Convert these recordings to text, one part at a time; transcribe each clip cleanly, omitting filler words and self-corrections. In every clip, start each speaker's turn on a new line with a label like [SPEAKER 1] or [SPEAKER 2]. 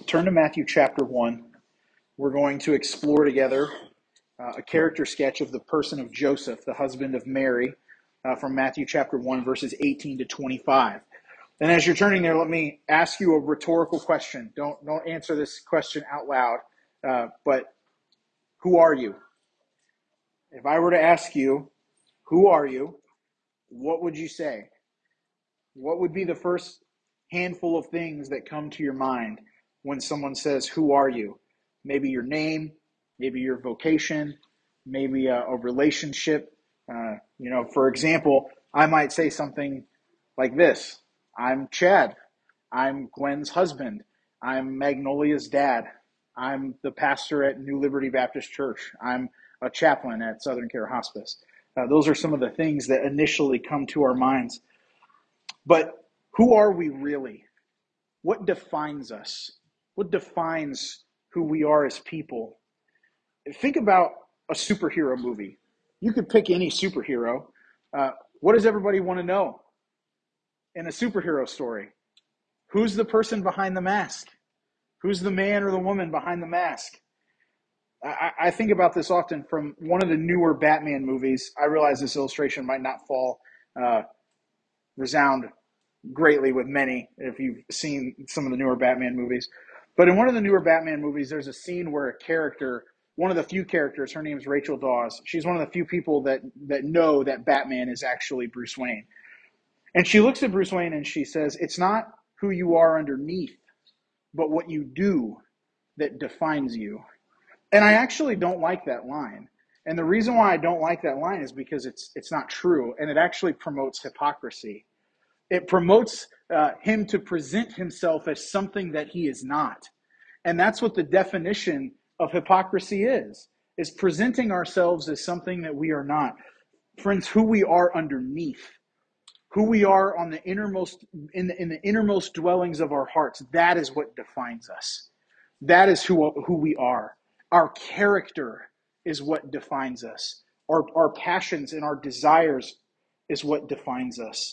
[SPEAKER 1] Turn to Matthew chapter 1. We're going to explore together a character sketch of the person of Joseph, the husband of Mary, from Matthew chapter 1, verses 18 to 25. And as you're turning there, let me ask you a rhetorical question. Don't answer this question out loud, but who are you? If I were to ask you, who are you, what would you say? What would be the first handful of things that come to your mind when someone says, who are you? Maybe your name, maybe your vocation, maybe a relationship. For example, I might say something like this. I'm Chad. I'm Gwen's husband. I'm Magnolia's dad. I'm the pastor at New Liberty Baptist Church. I'm a chaplain at Southern Care Hospice. Those are some of the things that initially come to our minds. But who are we really? What defines us? What defines who we are as people? Think about a superhero movie. You could pick any superhero. What does everybody want to know in a superhero story? Who's the person behind the mask? Who's the man or the woman behind the mask? I think about this often from one of the newer Batman movies. I realize this illustration might not resound greatly with many if you've seen some of the newer Batman movies. But in one of the newer Batman movies, there's a scene where a character, one of the few characters, her name is Rachel Dawes. She's one of the few people that know that Batman is actually Bruce Wayne. And she looks at Bruce Wayne and she says, it's not who you are underneath, but what you do that defines you. And I actually don't like that line. And the reason why I don't like that line is because it's not true, and it actually promotes hypocrisy. It promotes him to present himself as something that he is not. And that's what the definition of hypocrisy is presenting ourselves as something that we are not. Friends, who we are underneath, who we are on the innermost, in the innermost dwellings of our hearts, that is what defines us. That is who we are. Our character is what defines us. Our passions and our desires is what defines us.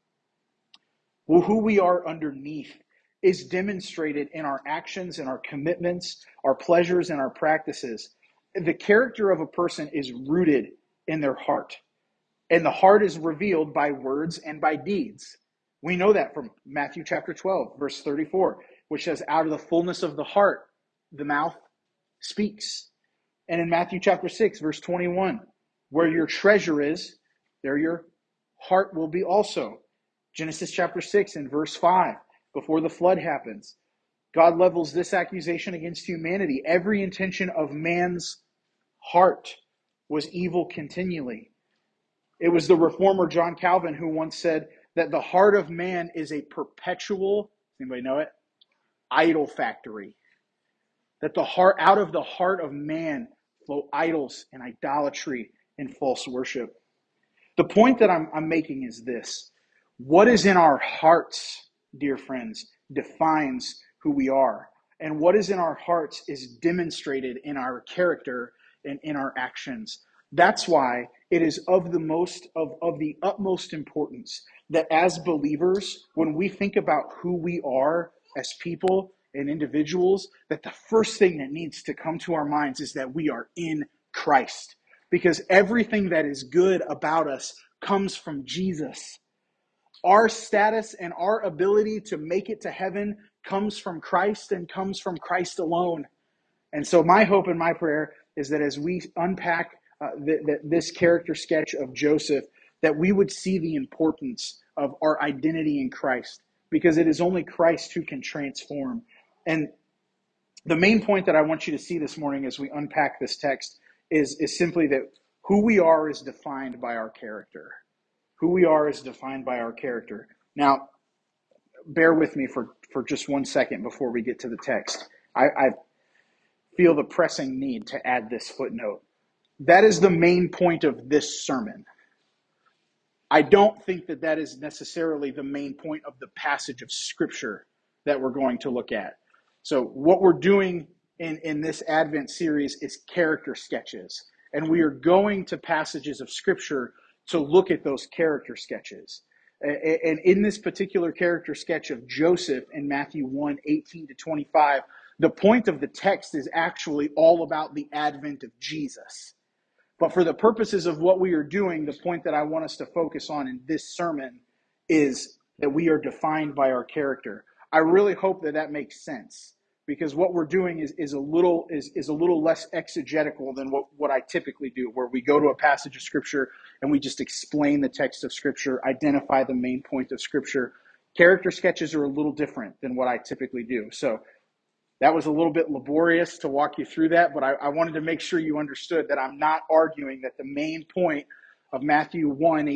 [SPEAKER 1] Well, who we are underneath is demonstrated in our actions and our commitments, our pleasures and our practices. The character of a person is rooted in their heart, and the heart is revealed by words and by deeds. We know that from Matthew chapter 12, verse 34, which says, out of the fullness of the heart, the mouth speaks. And in Matthew chapter 6, verse 21, where your treasure is, there your heart will be also. Genesis chapter 6 and verse 5, before the flood happens, God levels this accusation against humanity. Every intention of man's heart was evil continually. It was the reformer John Calvin who once said that the heart of man is a perpetual, anybody know it? Idol factory. That out of the heart of man flow idols and idolatry and false worship. The point that I'm making is this. What is in our hearts, dear friends, defines who we are. And what is in our hearts is demonstrated in our character and in our actions. That's why it is of the utmost importance that as believers, when we think about who we are as people and individuals, that the first thing that needs to come to our minds is that we are in Christ. Because everything that is good about us comes from Jesus. Our status and our ability to make it to heaven comes from Christ and comes from Christ alone. And so my hope and my prayer is that as we unpack this character sketch of Joseph, that we would see the importance of our identity in Christ, because it is only Christ who can transform. And the main point that I want you to see this morning as we unpack this text is simply that who we are is defined by our character. Who we are is defined by our character. Now, bear with me for just 1 second before we get to the text. I feel the pressing need to add this footnote. That is the main point of this sermon. I don't think that is necessarily the main point of the passage of Scripture that we're going to look at. So what we're doing in this Advent series is character sketches. And we are going to passages of Scripture to look at those character sketches. And in this particular character sketch of Joseph in Matthew 1, 18 to 25, The point of the text is actually all about the advent of Jesus. But for the purposes of what we are doing, the point that I want us to focus on in this sermon is that we are defined by our character. I really hope that that makes sense, because what we're doing is a little less exegetical than what I typically do, where we go to a passage of Scripture and we just explain the text of Scripture, identify the main point of Scripture. Character sketches are a little different than what I typically do. So that was a little bit laborious to walk you through that, but I wanted to make sure you understood that I'm not arguing that the main point of Matthew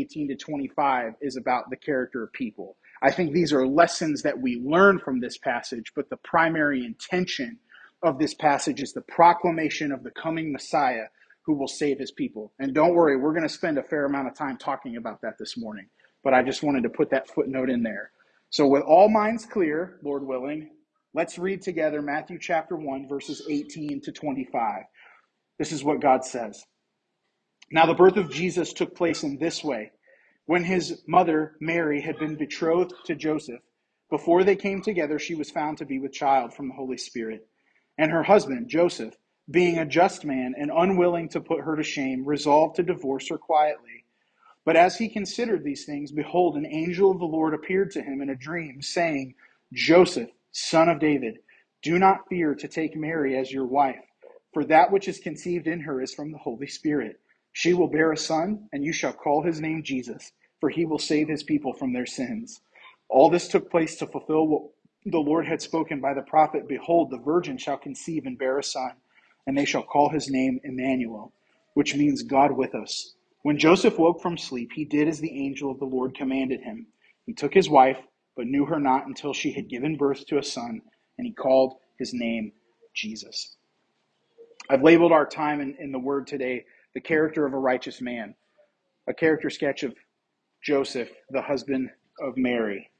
[SPEAKER 1] 1:18-25 is about the character of people. I think these are lessons that we learn from this passage, but the primary intention of this passage is the proclamation of the coming Messiah who will save his people. And don't worry, we're going to spend a fair amount of time talking about that this morning, but I just wanted to put that footnote in there. So with all minds clear, Lord willing, let's read together Matthew chapter 1, verses 18-25. This is what God says. Now the birth of Jesus took place in this way. When his mother, Mary, had been betrothed to Joseph, before they came together, she was found to be with child from the Holy Spirit. And her husband, Joseph, being a just man and unwilling to put her to shame, resolved to divorce her quietly. But as he considered these things, behold, an angel of the Lord appeared to him in a dream, saying, Joseph, son of David, do not fear to take Mary as your wife, for that which is conceived in her is from the Holy Spirit. She will bear a son, and you shall call his name Jesus, for he will save his people from their sins. All this took place to fulfill what the Lord had spoken by the prophet. Behold, the virgin shall conceive and bear a son, and they shall call his name Emmanuel, which means God with us. When Joseph woke from sleep, he did as the angel of the Lord commanded him. He took his wife, but knew her not until she had given birth to a son, and he called his name Jesus. I've labeled our time in the word today, the character of a righteous man, a character sketch of Joseph, the husband of Mary.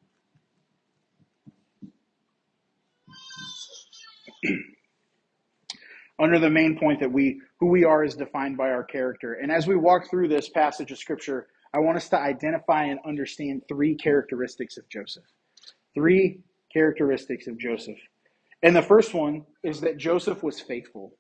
[SPEAKER 1] Under the main point that who we are is defined by our character. And as we walk through this passage of Scripture, I want us to identify and understand three characteristics of Joseph. Three characteristics of Joseph. And the first one is that Joseph was faithful.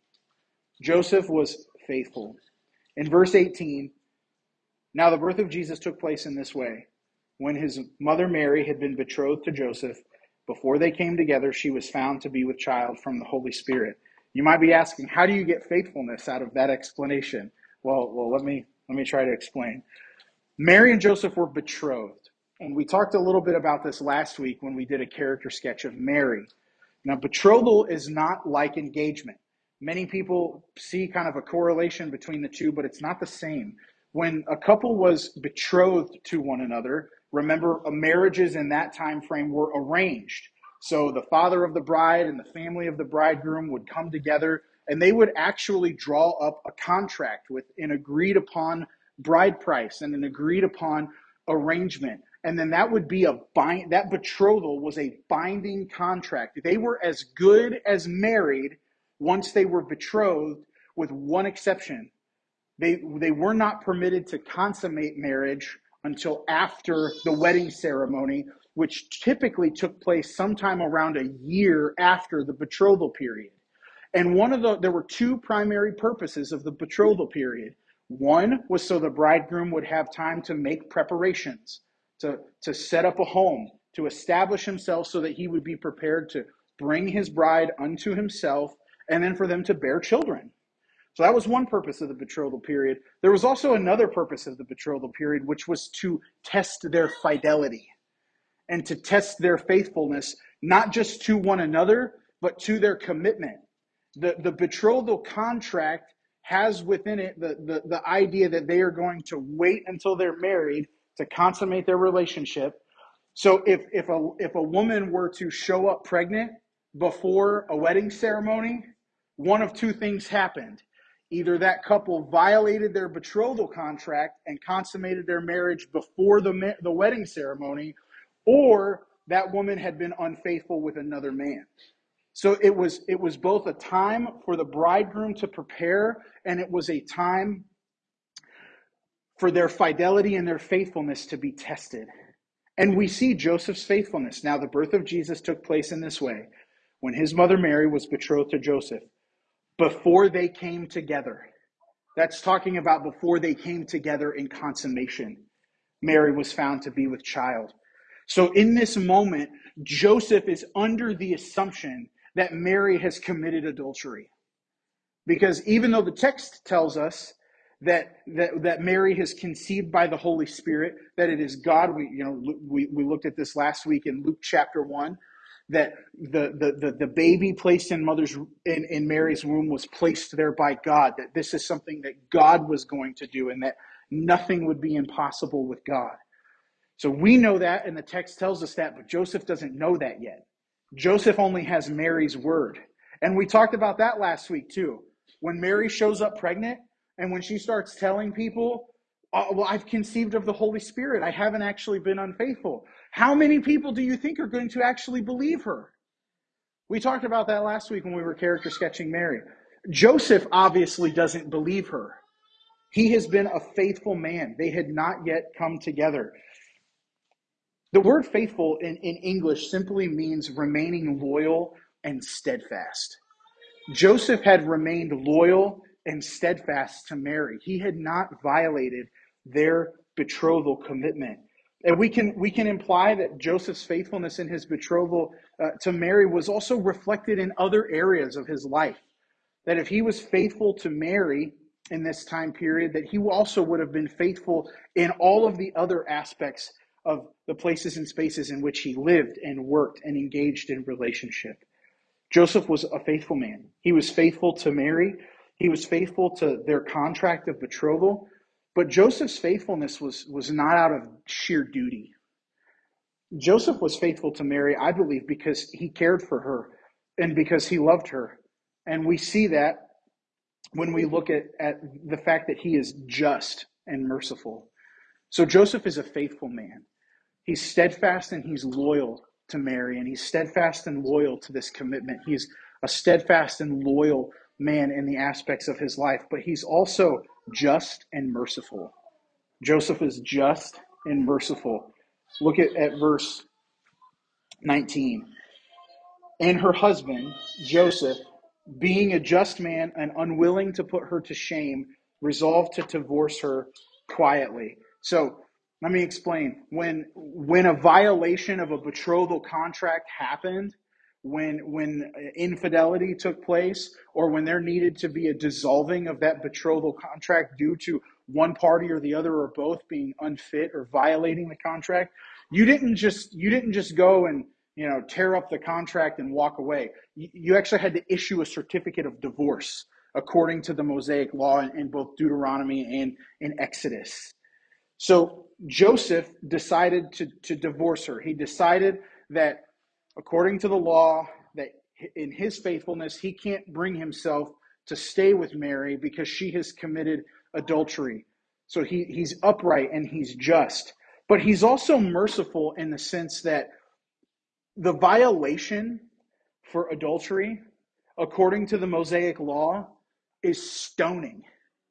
[SPEAKER 1] Joseph was faithful. In verse 18, now the birth of Jesus took place in this way. When his mother Mary had been betrothed to Joseph, before they came together, she was found to be with child from the Holy Spirit. You might be asking, how do you get faithfulness out of that explanation? Well, let me try to explain. Mary and Joseph were betrothed, and we talked a little bit about this last week when we did a character sketch of Mary. Now, betrothal is not like engagement. Many people see kind of a correlation between the two, but it's not the same. When a couple was betrothed to one another, remember, marriages in that time frame were arranged. So the father of the bride and the family of the bridegroom would come together, and they would actually draw up a contract with an agreed upon bride price and an agreed upon arrangement. And then that would be that betrothal was a binding contract. They were as good as married once they were betrothed, with one exception. They were not permitted to consummate marriage until after the wedding ceremony, which typically took place sometime around a year after the betrothal period. And there were two primary purposes of the betrothal period. One was so the bridegroom would have time to make preparations, to set up a home, to establish himself so that he would be prepared to bring his bride unto himself, and then for them to bear children. So that was one purpose of the betrothal period. There was also another purpose of the betrothal period, which was to test their fidelity and to test their faithfulness, not just to one another, but to their commitment. The betrothal contract has within it the idea that they are going to wait until they're married to consummate their relationship. So if a woman were to show up pregnant before a wedding ceremony, one of two things happened. Either that couple violated their betrothal contract and consummated their marriage before the wedding ceremony, or that woman had been unfaithful with another man. So it was both a time for the bridegroom to prepare, and it was a time for their fidelity and their faithfulness to be tested. And we see Joseph's faithfulness. Now, the birth of Jesus took place in this way. when his mother Mary was betrothed to Joseph, before they came together. That's talking about before they came together in consummation. Mary was found to be with child. So in this moment, Joseph is under the assumption that Mary has committed adultery. Because even though the text tells us that Mary has conceived by the Holy Spirit, that it is God, we looked at this last week in Luke chapter 1, that the baby placed in Mary's womb was placed there by God, that this is something that God was going to do, and that nothing would be impossible with God. So we know that, and the text tells us that, but Joseph doesn't know that yet. Joseph only has Mary's word. And we talked about that last week too. When Mary shows up pregnant, and when she starts telling people, well, I've conceived of the Holy Spirit, I haven't actually been unfaithful. How many people do you think are going to actually believe her? We talked about that last week when we were character sketching Mary. Joseph obviously doesn't believe her. He has been a faithful man. They had not yet come together. The word faithful in English simply means remaining loyal and steadfast. Joseph had remained loyal and steadfast to Mary. He had not violated their betrothal commitment. And we can imply that Joseph's faithfulness in his betrothal to Mary was also reflected in other areas of his life. That if he was faithful to Mary in this time period, that he also would have been faithful in all of the other aspects of the places and spaces in which he lived and worked and engaged in relationship. Joseph was a faithful man. He was faithful to Mary. He was faithful to their contract of betrothal. But Joseph's faithfulness was not out of sheer duty. Joseph was faithful to Mary, I believe, because he cared for her and because he loved her. And we see that when we look at the fact that he is just and merciful. So Joseph is a faithful man. He's steadfast and he's loyal to Mary, and he's steadfast and loyal to this commitment. He's a steadfast and loyal man in the aspects of his life, but he's also just and merciful. Joseph is just and merciful. Look at verse 19. And her husband, Joseph, being a just man and unwilling to put her to shame, resolved to divorce her quietly. So let me explain. When a violation of a betrothal contract happened, when infidelity took place, or when there needed to be a dissolving of that betrothal contract due to one party or the other or both being unfit or violating the contract, you didn't just go and tear up the contract and walk away. You actually had to issue a certificate of divorce according to the Mosaic law in both Deuteronomy and in Exodus. So Joseph decided to divorce her. He decided that according to the law, that in his faithfulness, he can't bring himself to stay with Mary because she has committed adultery. So he's upright and he's just. But he's also merciful in the sense that the violation for adultery, according to the Mosaic law, is stoning.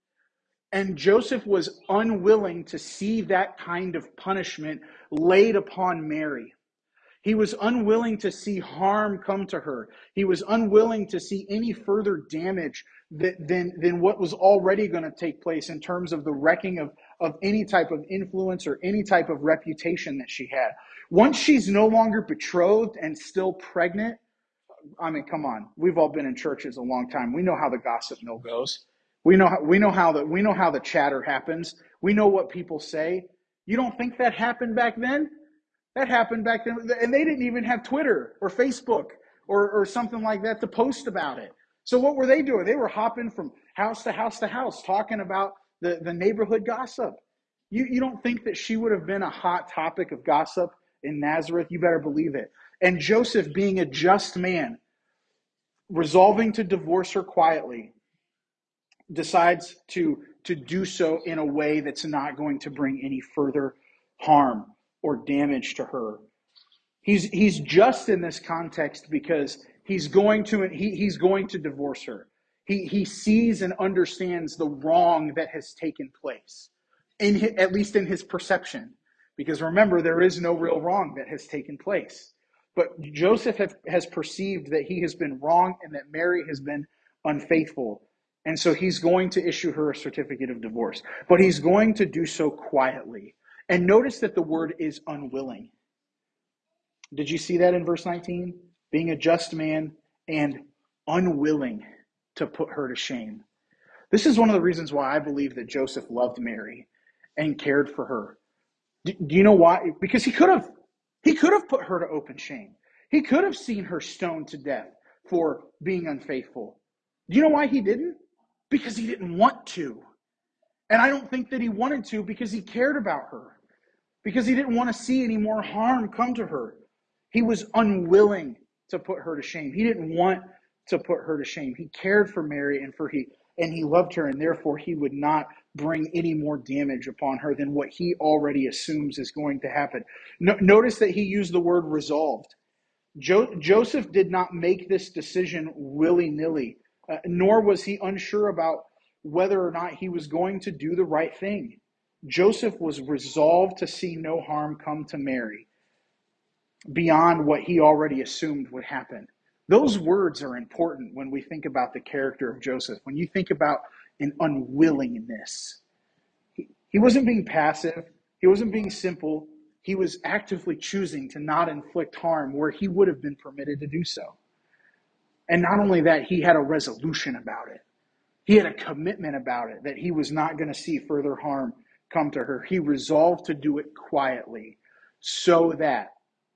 [SPEAKER 1] And Joseph was unwilling to see that kind of punishment laid upon Mary. He was unwilling to see harm come to her. He was unwilling to see any further damage than what was already going to take place in terms of the wrecking of any type of influence or any type of reputation that she had. Once she's no longer betrothed and still pregnant, I mean, come on. We've all been in churches a long time. We know how the gossip mill goes. We know how the chatter happens. We know what people say. You don't think that happened back then? That happened back then, and they didn't even have Twitter or Facebook or something like that to post about it. So what were they doing? They were hopping from house to house to house talking about the neighborhood gossip. You don't think that she would have been a hot topic of gossip in Nazareth? You better believe it. And Joseph, being a just man, resolving to divorce her quietly, decides to do so in a way that's not going to bring any further harm or damage to her. He's just in this context because he's going to divorce her. He sees and understands the wrong that has taken place, at least in his perception. Because remember, there is no real wrong that has taken place. But Joseph has perceived that he has been wrong and that Mary has been unfaithful. And so he's going to issue her a certificate of divorce. But he's going to do so quietly. And notice that the word is unwilling. Did you see that in verse 19? Being a just man and unwilling to put her to shame. This is one of the reasons why I believe that Joseph loved Mary and cared for her. Do you know why? Because he could have put her to open shame. He could have seen her stoned to death for being unfaithful. Do you know why he didn't? Because he didn't want to. And I don't think that he wanted to because he cared about her. Because he didn't want to see any more harm come to her. He was unwilling to put her to shame. He didn't want to put her to shame. He cared for Mary and he loved her, and therefore he would not bring any more damage upon her than what he already assumes is going to happen. Notice that he used the word resolved. Joseph did not make this decision willy-nilly, nor was he unsure about whether or not he was going to do the right thing. Joseph was resolved to see no harm come to Mary beyond what he already assumed would happen. Those words are important when we think about the character of Joseph. When you think about an unwillingness, he wasn't being passive. He wasn't being simple. He was actively choosing to not inflict harm where he would have been permitted to do so. And not only that, he had a resolution about it. He had a commitment about it that he was not going to see further harm come to her. He resolved to do it quietly so that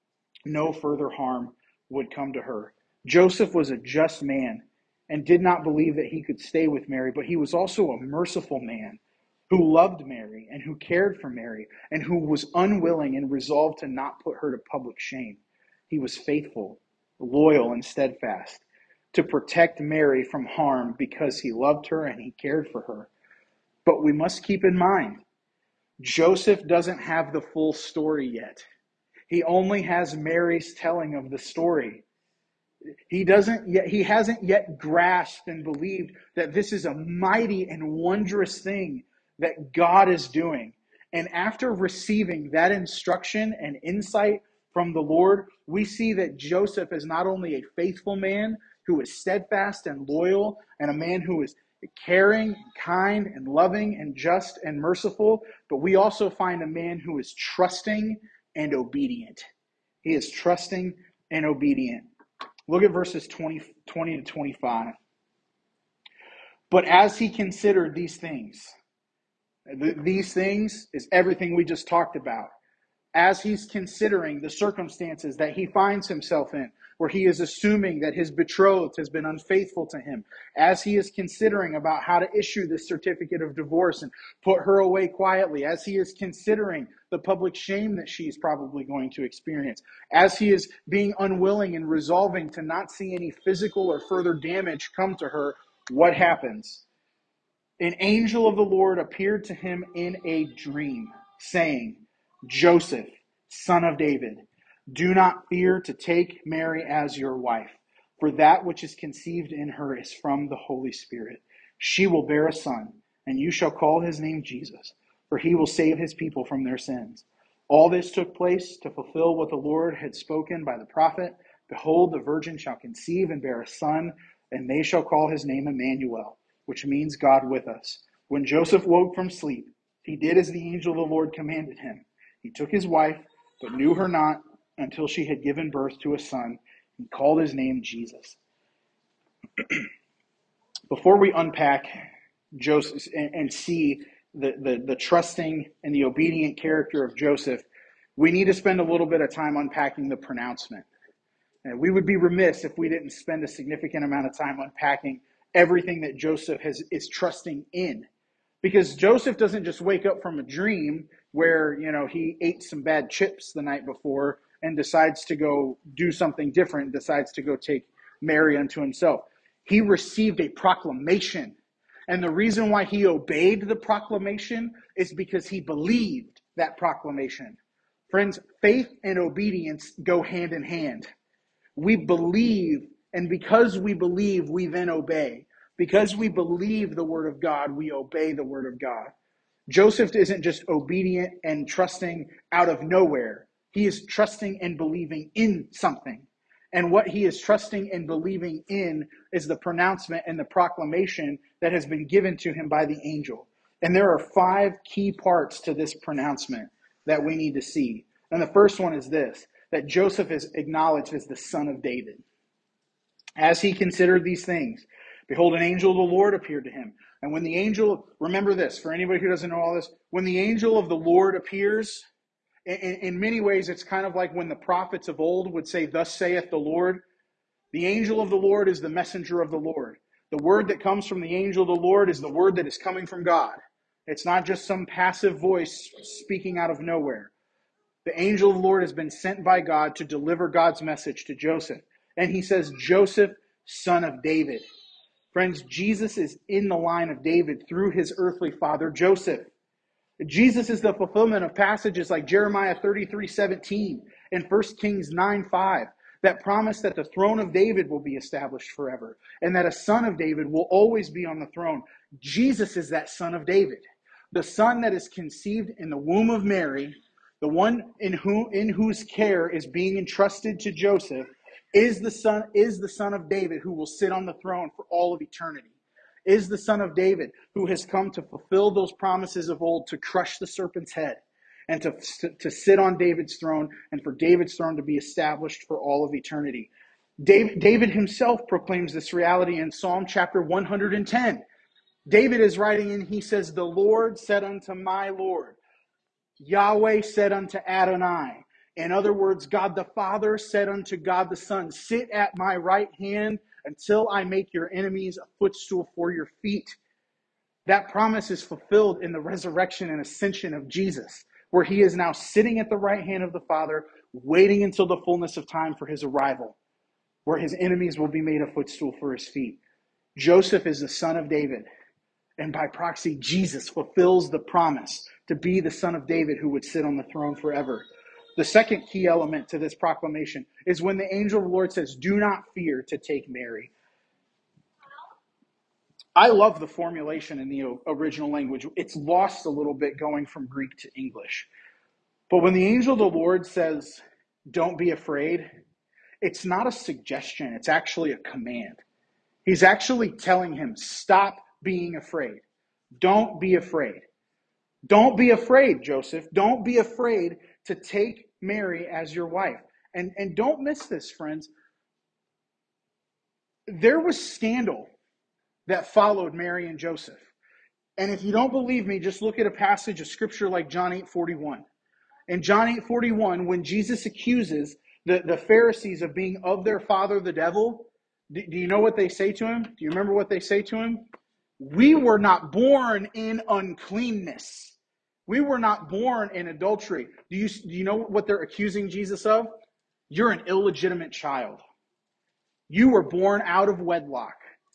[SPEAKER 1] no further harm would come to her. Joseph was a just man and did not believe that he could stay with Mary, but he was also a merciful man who loved Mary and who cared for Mary and who was unwilling and resolved to not put her to public shame. He was faithful, loyal, and steadfast to protect Mary from harm because he loved her and he cared for her. But we must keep in mind, Joseph doesn't have the full story yet. He only has Mary's telling of the story. He hasn't yet grasped and believed that this is a mighty and wondrous thing that God is doing. And after receiving that instruction and insight from the Lord, we see that Joseph is not only a faithful man who is steadfast and loyal, and a man who is caring, kind, and loving, and just and merciful, but we also find a man who is trusting and obedient. He is trusting and obedient. Look at verses 20 to 25. But as he considered these things is everything we just talked about. As he's considering the circumstances that he finds himself in, where he is assuming that his betrothed has been unfaithful to him, as he is considering about how to issue this certificate of divorce and put her away quietly, as he is considering the public shame that she's probably going to experience, as he is being unwilling and resolving to not see any physical or further damage come to her, what happens? An angel of the Lord appeared to him in a dream, saying, Joseph, son of David, do not fear to take Mary as your wife, for that which is conceived in her is from the Holy Spirit. She will bear a son, and you shall call his name Jesus, for he will save his people from their sins. All this took place to fulfill what the Lord had spoken by the prophet. Behold, the virgin shall conceive and bear a son, and they shall call his name Emmanuel, which means God with us. When Joseph woke from sleep, he did as the angel of the Lord commanded him. He took his wife, but knew her not until she had given birth to a son, and called his name Jesus. Before we unpack Joseph and see the trusting and the obedient character of Joseph, we need to spend a little bit of time unpacking the pronouncement. And we would be remiss if we didn't spend a significant amount of time unpacking everything that Joseph is trusting in. Because Joseph doesn't just wake up from a dream where, he ate some bad chips the night before and decides to go do something different, decides to go take Mary unto himself. He received a proclamation. And the reason why he obeyed the proclamation is because he believed that proclamation. Friends, faith and obedience go hand in hand. We believe, and because we believe, we then obey. Because we believe the word of God, we obey the word of God. Joseph isn't just obedient and trusting out of nowhere. He is trusting and believing in something. And what he is trusting and believing in is the pronouncement and the proclamation that has been given to him by the angel. And there are 5 key parts to this pronouncement that we need to see. And the first one is this, that Joseph is acknowledged as the son of David. As he considered these things, behold, an angel of the Lord appeared to him. And when the angel, remember this, for anybody who doesn't know all this, when the angel of the Lord appears, in many ways, it's kind of like when the prophets of old would say, thus saith the Lord. The angel of the Lord is the messenger of the Lord. The word that comes from the angel of the Lord is the word that is coming from God. It's not just some passive voice speaking out of nowhere. The angel of the Lord has been sent by God to deliver God's message to Joseph. And he says, Joseph, son of David. Friends, Jesus is in the line of David through his earthly father, Joseph. Jesus is the fulfillment of passages like Jeremiah 33:17 and 1 Kings 9:5 that promise that the throne of David will be established forever and that a son of David will always be on the throne. Jesus is that son of David, the son that is conceived in the womb of Mary, the one in whose care is being entrusted to Joseph, is the son of David who will sit on the throne for all of eternity. Is the son of David who has come to fulfill those promises of old, to crush the serpent's head and to sit on David's throne and for David's throne to be established for all of eternity. David himself proclaims this reality in Psalm chapter 110. David is writing and he says, the Lord said unto my Lord, Yahweh said unto Adonai. In other words, God the Father said unto God the Son, sit at my right hand until I make your enemies a footstool for your feet. That promise is fulfilled in the resurrection and ascension of Jesus, where he is now sitting at the right hand of the Father, waiting until the fullness of time for his arrival, where his enemies will be made a footstool for his feet. Joseph is the son of David, and by proxy, Jesus fulfills the promise to be the son of David who would sit on the throne forever. The second key element to this proclamation is when the angel of the Lord says, do not fear to take Mary. I love the formulation in the original language. It's lost a little bit going from Greek to English. But when the angel of the Lord says, don't be afraid, it's not a suggestion. It's actually a command. He's actually telling him, stop being afraid. Don't be afraid. Don't be afraid, Joseph. Don't be afraid to take Mary as your wife. And don't miss this, friends. There was scandal that followed Mary and Joseph. And if you don't believe me, just look at a passage of scripture like John 8:41. In John 8:41, when Jesus accuses the Pharisees of being of their father, the devil, do you know what they say to him? Do you remember what they say to him? We were not born in uncleanness. We were not born in adultery. Do you know what they're accusing Jesus of? You're an illegitimate child. You were born out of wedlock.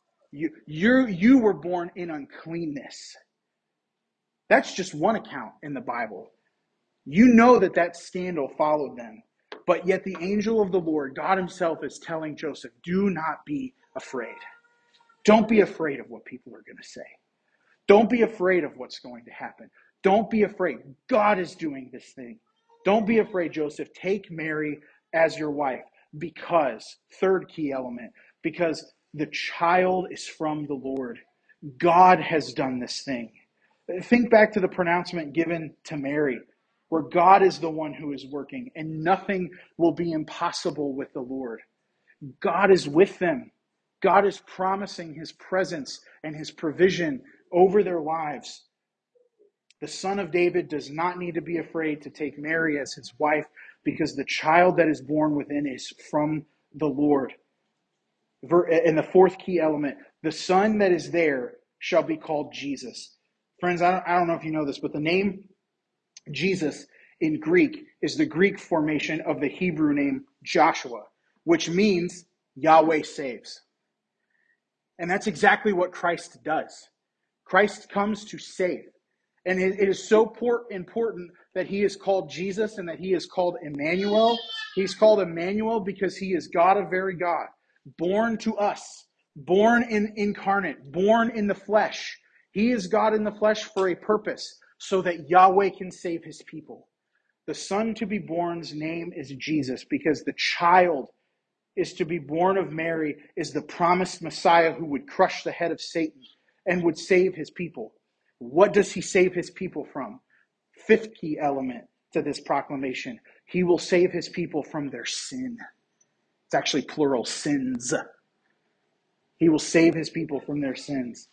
[SPEAKER 1] You were born in uncleanness. That's just one account in the Bible. You know that scandal followed them. But yet the angel of the Lord, God himself, is telling Joseph, do not be afraid. Don't be afraid of what people are going to say. Don't be afraid of what's going to happen. Don't be afraid. God is doing this thing. Don't be afraid, Joseph. Take Mary as your wife because, third key element, because the child is from the Lord. God has done this thing. Think back to the pronouncement given to Mary, where God is the one who is working and nothing will be impossible with the Lord. God is with them. God is promising his presence and his provision over their lives. The son of David does not need to be afraid to take Mary as his wife because the child that is born within is from the Lord. And the fourth key element, the son that is there shall be called Jesus. Friends, I don't know if you know this, but the name Jesus in Greek is the Greek formation of the Hebrew name Joshua, which means Yahweh saves. And that's exactly what Christ does. Christ comes to save. And it is so important that he is called Jesus and that he is called Emmanuel. He's called Emmanuel because he is God of very God, born to us, born incarnate, born in the flesh. He is God in the flesh for a purpose, so that Yahweh can save his people. The son to be born's name is Jesus, because the child is to be born of Mary is the promised Messiah who would crush the head of Satan and would save his people. What does he save his people from? Fifth key element to this proclamation. He will save his people from their sin. It's actually plural, sins. He will save his people from their sins.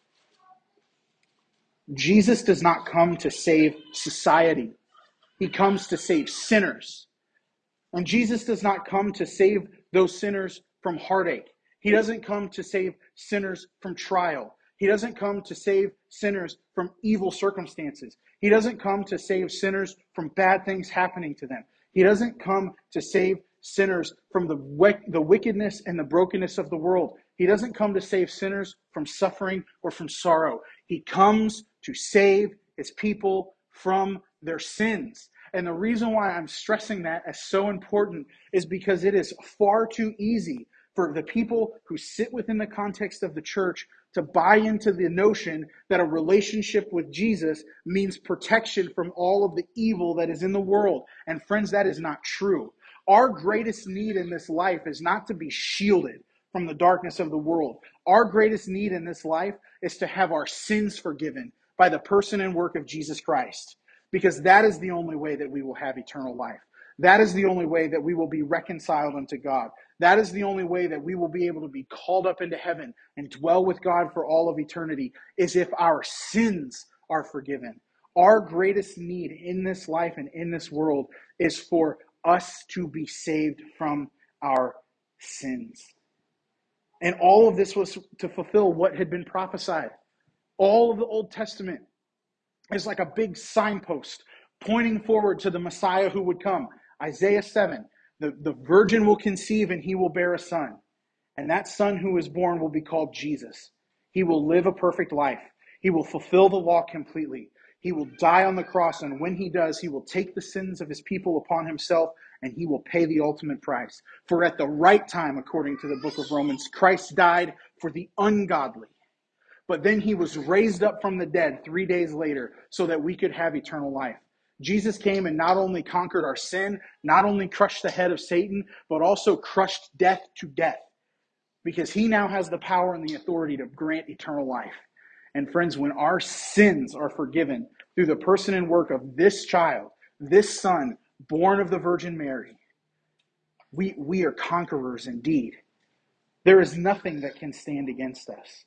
[SPEAKER 1] Jesus does not come to save society. He comes to save sinners. And Jesus does not come to save those sinners from heartache. He doesn't come to save sinners from trial. He doesn't come to save sinners from evil circumstances. He doesn't come to save sinners from bad things happening to them. He doesn't come to save sinners from the wickedness and the brokenness of the world. He doesn't come to save sinners from suffering or from sorrow. He comes to save his people from their sins. And the reason why I'm stressing that as so important is because it is far too easy for the people who sit within the context of the church to buy into the notion that a relationship with Jesus means protection from all of the evil that is in the world. And friends, that is not true. Our greatest need in this life is not to be shielded from the darkness of the world. Our greatest need in this life is to have our sins forgiven by the person and work of Jesus Christ. Because that is the only way that we will have eternal life. That is the only way that we will be reconciled unto God. That is the only way that we will be able to be called up into heaven and dwell with God for all of eternity, is if our sins are forgiven. Our greatest need in this life and in this world is for us to be saved from our sins. And all of this was to fulfill what had been prophesied. All of the Old Testament is like a big signpost pointing forward to the Messiah who would come. Isaiah 7, the virgin will conceive and he will bear a son. And that son who is born will be called Jesus. He will live a perfect life. He will fulfill the law completely. He will die on the cross, and when he does, he will take the sins of his people upon himself, and he will pay the ultimate price. For at the right time, according to the book of Romans, Christ died for the ungodly. But then he was raised up from the dead 3 days later so that we could have eternal life. Jesus came and not only conquered our sin, not only crushed the head of Satan, but also crushed death to death. Because he now has the power and the authority to grant eternal life. And friends, when our sins are forgiven through the person and work of this child, this son, born of the Virgin Mary, we are conquerors indeed. There is nothing that can stand against us.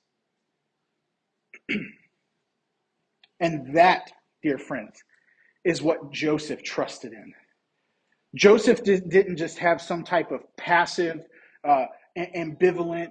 [SPEAKER 1] And that, dear friends, is what Joseph trusted in. Joseph didn't just have some type of passive, ambivalent,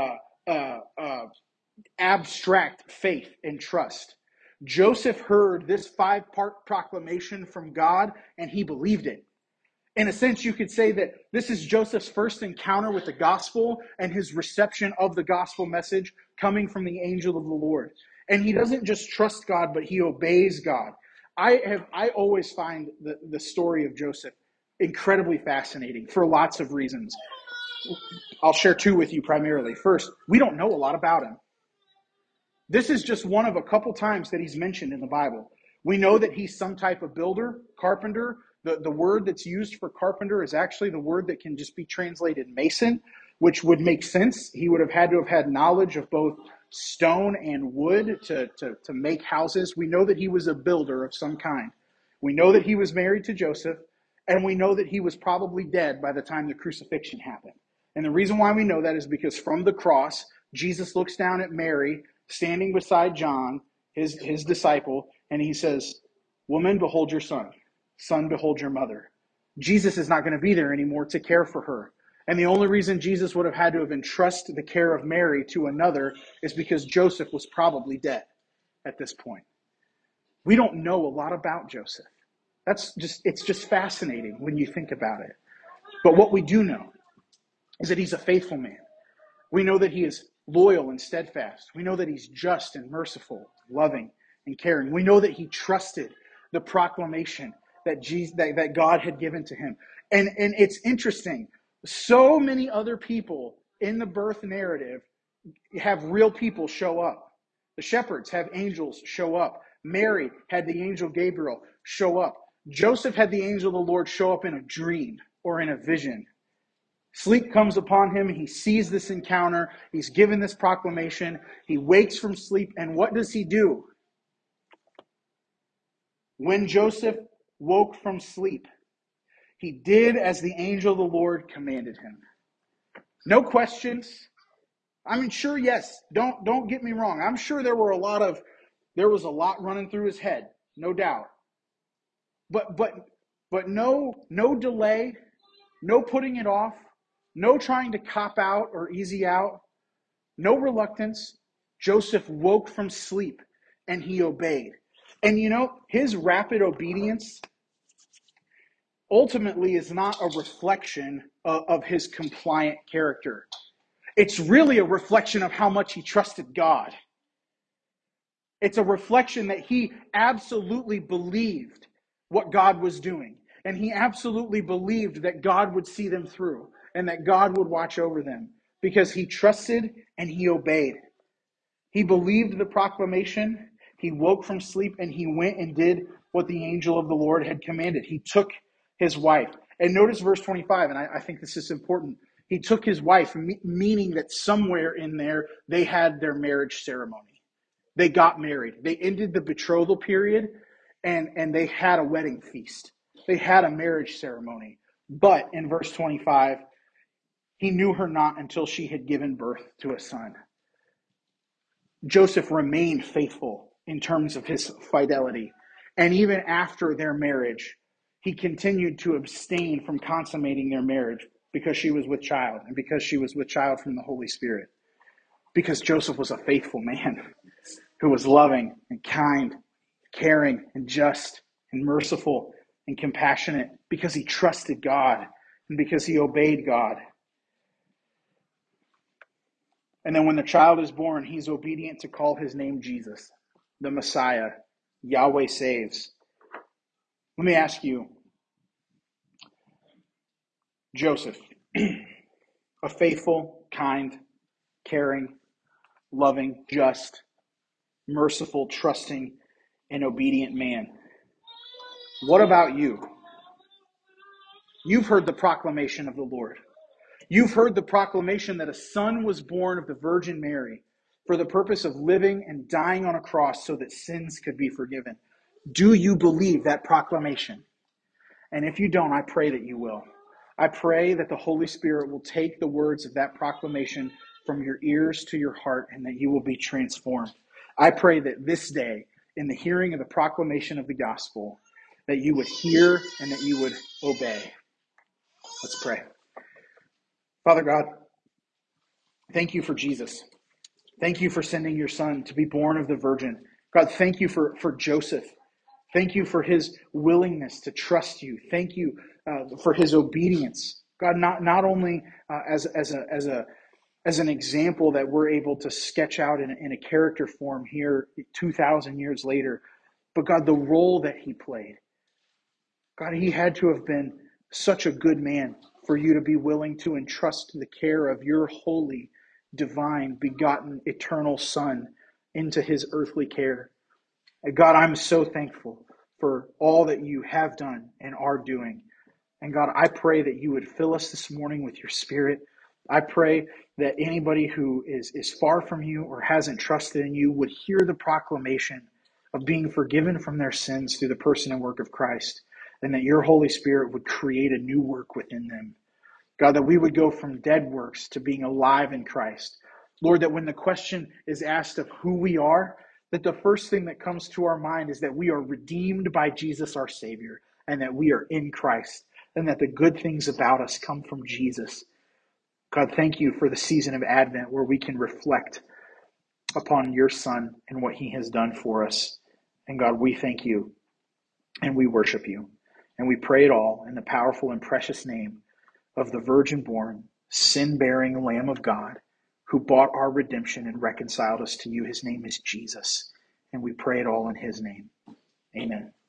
[SPEAKER 1] abstract faith and trust. Joseph heard this 5-part proclamation from God, and he believed it. In a sense, you could say that this is Joseph's first encounter with the gospel and his reception of the gospel message coming from the angel of the Lord. And he doesn't just trust God, but he obeys God. I always find the story of Joseph incredibly fascinating for lots of reasons. I'll share 2 with you primarily. First, we don't know a lot about him. This is just one of a couple times that he's mentioned in the Bible. We know that he's some type of builder, carpenter. The word that's used for carpenter is actually the word that can just be translated mason, which would make sense. He would have had knowledge of both stone and wood to make houses. We know that he was a builder of some kind. We know that he was married to Joseph, and we know that he was probably dead by the time the crucifixion happened. And the reason why we know that is because from the cross, Jesus looks down at Mary, standing beside John, his disciple, and he says, "Woman, behold your son. Son, behold your mother." Jesus is not going to be there anymore to care for her. And the only reason Jesus would have had to have entrusted the care of Mary to another is because Joseph was probably dead at this point. We don't know a lot about Joseph. It's just fascinating when you think about it. But what we do know is that he's a faithful man. We know that he is loyal and steadfast. We know that he's just and merciful, loving and caring. We know that he trusted the proclamation that God had given to him. And it's interesting. So many other people in the birth narrative have real people show up. The shepherds have angels show up. Mary had the angel Gabriel show up. Joseph had the angel of the Lord show up in a dream or in a vision. Sleep comes upon him. He sees this encounter. He's given this proclamation. He wakes from sleep. And what does he do? When Joseph woke from sleep, he did as the angel of the Lord commanded him. No questions. I mean, sure, yes. Don't get me wrong. I'm sure there was a lot running through his head, no doubt. But no delay, no putting it off, no trying to cop out or easy out, no reluctance. Joseph woke from sleep and he obeyed. And his rapid obedience ultimately is not a reflection of his compliant character. It's really a reflection of how much he trusted God. It's a reflection that he absolutely believed what God was doing. And he absolutely believed that God would see them through and that God would watch over them because he trusted and he obeyed. He believed the proclamation. He woke from sleep and he went and did what the angel of the Lord had commanded. He took his wife. And notice verse 25, and I think this is important. He took his wife, meaning that somewhere in there they had their marriage ceremony. They got married. They ended the betrothal period and they had a wedding feast. They had a marriage ceremony. But in verse 25, he knew her not until she had given birth to a son. Joseph remained faithful in terms of his fidelity. And even after their marriage, he continued to abstain from consummating their marriage because she was with child and because she was with child from the Holy Spirit. Because Joseph was a faithful man who was loving and kind, caring and just and merciful and compassionate because he trusted God and because he obeyed God. And then when the child is born, he's obedient to call his name Jesus, the Messiah, Yahweh saves. Let me ask you, Joseph, a faithful, kind, caring, loving, just, merciful, trusting, and obedient man. What about you? You've heard the proclamation of the Lord. You've heard the proclamation that a son was born of the Virgin Mary for the purpose of living and dying on a cross so that sins could be forgiven. Do you believe that proclamation? And if you don't, I pray that you will. I pray that the Holy Spirit will take the words of that proclamation from your ears to your heart and that you will be transformed. I pray that this day, in the hearing of the proclamation of the gospel, that you would hear and that you would obey. Let's pray. Father God, thank you for Jesus. Thank you for sending your son to be born of the Virgin. God, thank you for Joseph. Thank you for his willingness to trust you. Thank you for his obedience. God, not only as an example that we're able to sketch out in a character form here 2,000 years later, but God, the role that he played. God, he had to have been such a good man for you to be willing to entrust the care of your holy, divine, begotten, eternal Son into his earthly care. And God, I'm so thankful for all that you have done and are doing. And God, I pray that you would fill us this morning with your Spirit. I pray that anybody who is far from you or hasn't trusted in you would hear the proclamation of being forgiven from their sins through the person and work of Christ, and that your Holy Spirit would create a new work within them. God, that we would go from dead works to being alive in Christ. Lord, that when the question is asked of who we are, that the first thing that comes to our mind is that we are redeemed by Jesus our Savior, and that we are in Christ, and that the good things about us come from Jesus. God, thank you for the season of Advent where we can reflect upon your Son and what he has done for us. And God, we thank you and we worship you. And we pray it all in the powerful and precious name of the virgin-born, sin-bearing Lamb of God, who bought our redemption and reconciled us to you. His name is Jesus. And we pray it all in his name. Amen.